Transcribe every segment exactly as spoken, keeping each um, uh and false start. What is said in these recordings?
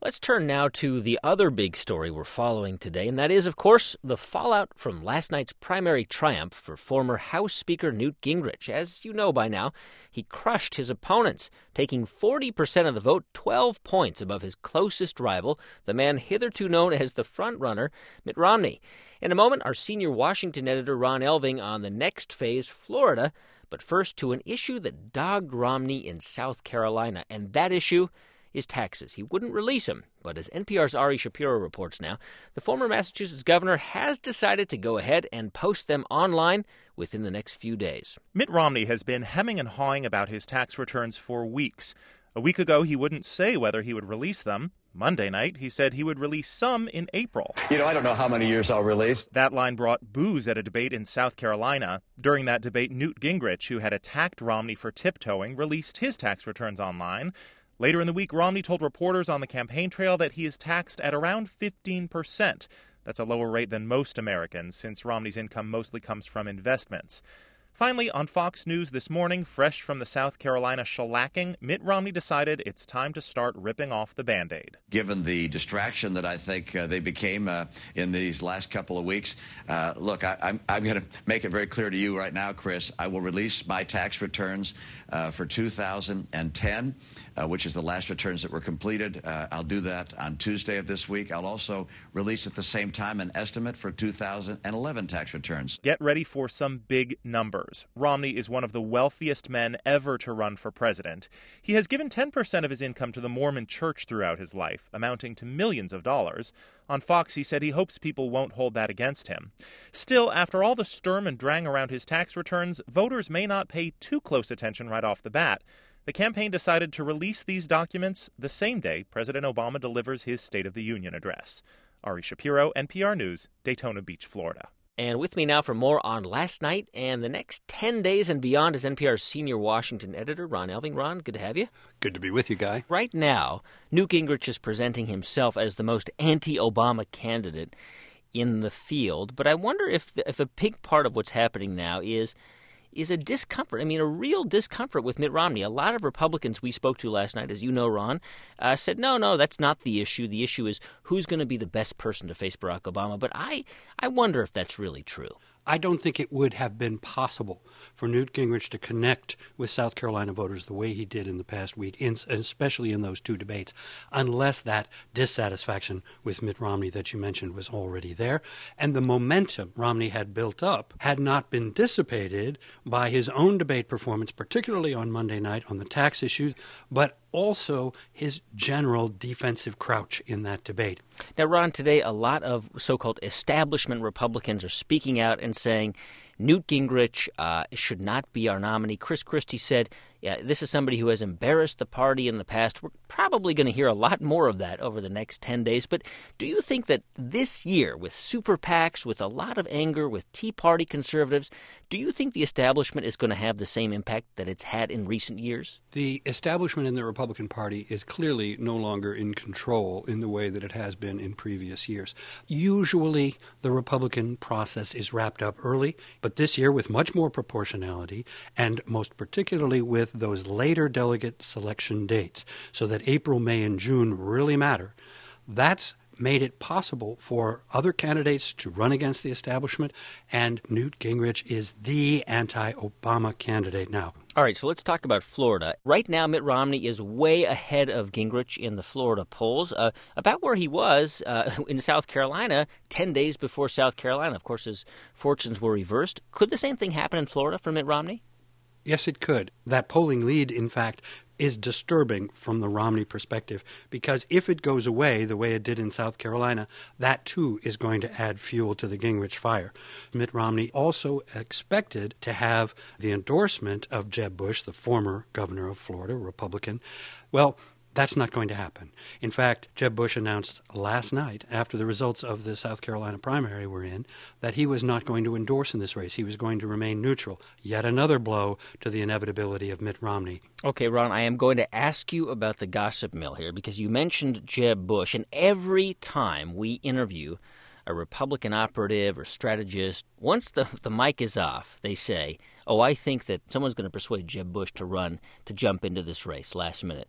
Let's turn now to the other big story we're following today, and that is, of course, the fallout from last night's primary triumph for former House Speaker Newt Gingrich. As you know by now, he crushed his opponents, taking forty percent of the vote, twelve points above his closest rival, the man hitherto known as the frontrunner, Mitt Romney. In a moment, our senior Washington editor, Ron Elving, on the next phase, Florida. But first, to an issue that dogged Romney in South Carolina, and that issue is taxes. He wouldn't release them, but as N P R's Ari Shapiro reports now, the former Massachusetts governor has decided to go ahead and post them online within the next few days. Mitt Romney has been hemming and hawing about his tax returns for weeks. A week ago, he wouldn't say whether he would release them. Monday night, he said he would release some in April. You know, I don't know how many years I'll release. That line brought boos at a debate in South Carolina. During that debate, Newt Gingrich, who had attacked Romney for tiptoeing, released his tax returns online. Later in the week, Romney told reporters on the campaign trail that he is taxed at around fifteen percent. That's a lower rate than most Americans, since Romney's income mostly comes from investments. Finally, on Fox News this morning, fresh from the South Carolina shellacking, Mitt Romney decided it's time to start ripping off the Band-Aid. Given the distraction that I think uh, they became uh, in these last couple of weeks, uh, look, I, I'm, I'm going to make it very clear to you right now, Chris, I will release my tax returns uh, for two thousand ten, uh, which is the last returns that were completed. Uh, I'll do that on Tuesday of this week. I'll also release at the same time an estimate for two thousand eleven tax returns. Get ready for some big numbers. Romney is one of the wealthiest men ever to run for president. He has given ten percent of his income to the Mormon Church throughout his life, amounting to millions of dollars. On Fox, he said he hopes people won't hold that against him. Still, after all the sturm and drang around his tax returns, voters may not pay too close attention right off the bat. The campaign decided to release these documents the same day President Obama delivers his State of the Union address. Ari Shapiro, N P R News, Daytona Beach, Florida. And with me now for more on last night and the next ten days and beyond is N P R's senior Washington editor, Ron Elving. Ron, good to have you. Good to be with you, Guy. Right now, Newt Gingrich is presenting himself as the most anti-Obama candidate in the field. But I wonder if the, if a big part of what's happening now is is a discomfort, I mean, a real discomfort with Mitt Romney. A lot of Republicans we spoke to last night, as you know, Ron, uh, said, no, no, that's not the issue. The issue is who's going to be the best person to face Barack Obama. But I, I wonder if that's really true. I don't think it would have been possible for Newt Gingrich to connect with South Carolina voters the way he did in the past week, in, especially in those two debates, unless that dissatisfaction with Mitt Romney that you mentioned was already there. And the momentum Romney had built up had not been dissipated by his own debate performance, particularly on Monday night on the tax issue, but also his general defensive crouch in that debate. Now, Ron, today a lot of so-called establishment Republicans are speaking out and saying Newt Gingrich uh, should not be our nominee. Chris Christie said, yeah, this is somebody who has embarrassed the party in the past. We're probably going to hear a lot more of that over the next ten days. But do you think that this year, with super PACs, with a lot of anger, with Tea Party conservatives, do you think the establishment is going to have the same impact that it's had in recent years? The establishment in the Republican Party is clearly no longer in control in the way that it has been in previous years. Usually, the Republican process is wrapped up early, but this year with much more proportionality, and most particularly with those later delegate selection dates, so that April, May, and June really matter, that's made it possible for other candidates to run against the establishment, and Newt Gingrich is the anti-Obama candidate now. All right, so let's talk about Florida. Right now, Mitt Romney is way ahead of Gingrich in the Florida polls, uh, about where he was uh, in South Carolina ten days before South Carolina. Of course, his fortunes were reversed. Could the same thing happen in Florida for Mitt Romney? Yes, it could. That polling lead, in fact, is disturbing from the Romney perspective, because if it goes away the way it did in South Carolina, that too is going to add fuel to the Gingrich fire. Mitt Romney also expected to have the endorsement of Jeb Bush, the former governor of Florida, Republican. Well, that's not going to happen. In fact, Jeb Bush announced last night, after the results of the South Carolina primary were in, that he was not going to endorse in this race. He was going to remain neutral. Yet another blow to the inevitability of Mitt Romney. Okay, Ron, I am going to ask you about the gossip mill here, because you mentioned Jeb Bush, and every time we interview a Republican operative or strategist, once the, the mic is off, they say, oh, I think that someone's going to persuade Jeb Bush to run, to jump into this race last minute.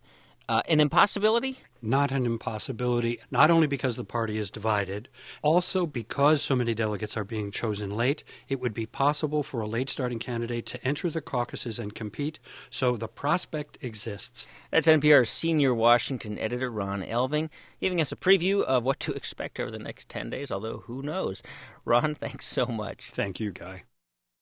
Uh, an impossibility? Not an impossibility, not only because the party is divided, also because so many delegates are being chosen late, it would be possible for a late-starting candidate to enter the caucuses and compete, so the prospect exists. That's N P R's senior Washington editor, Ron Elving, giving us a preview of what to expect over the next ten days, although who knows. Ron, thanks so much. Thank you, Guy.